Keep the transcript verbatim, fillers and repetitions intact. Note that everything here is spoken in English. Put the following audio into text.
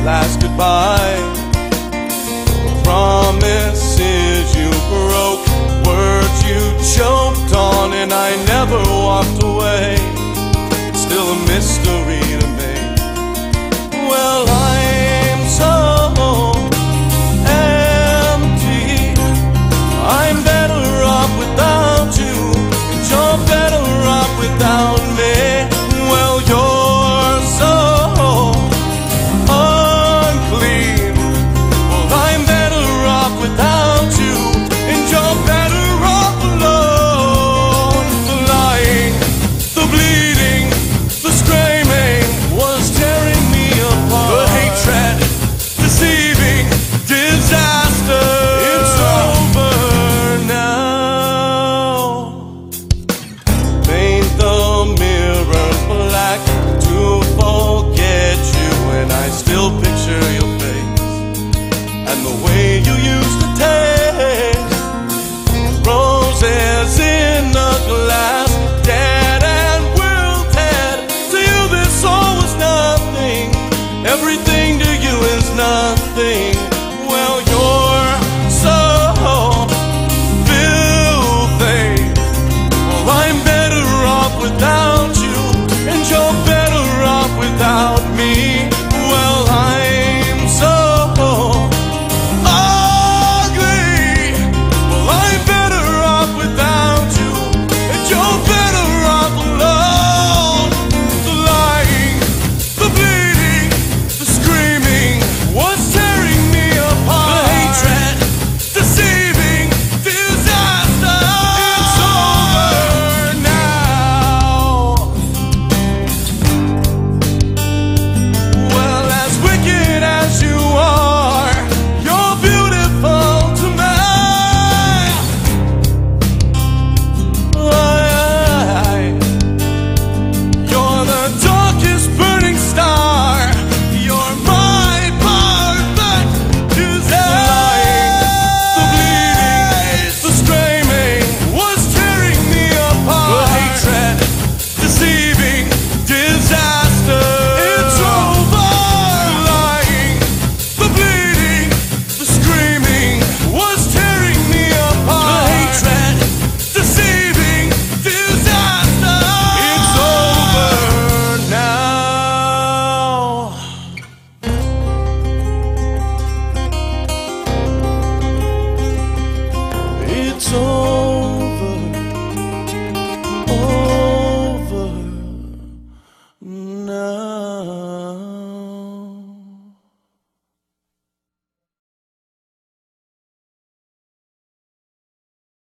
last goodbye. Promises you broke, words you choked on, and I never walked away. It's still a mystery to me. Well, I'm so empty. I'm better off without you, and you're better off without me. Well, you're so unclean. Well, I'm better off without you, and you're better off alone. The lying, the bleeding, the screaming was tearing me apart. The hatred, deceiving, disaster. It's over now. Paint the mirror black to forget you, and I still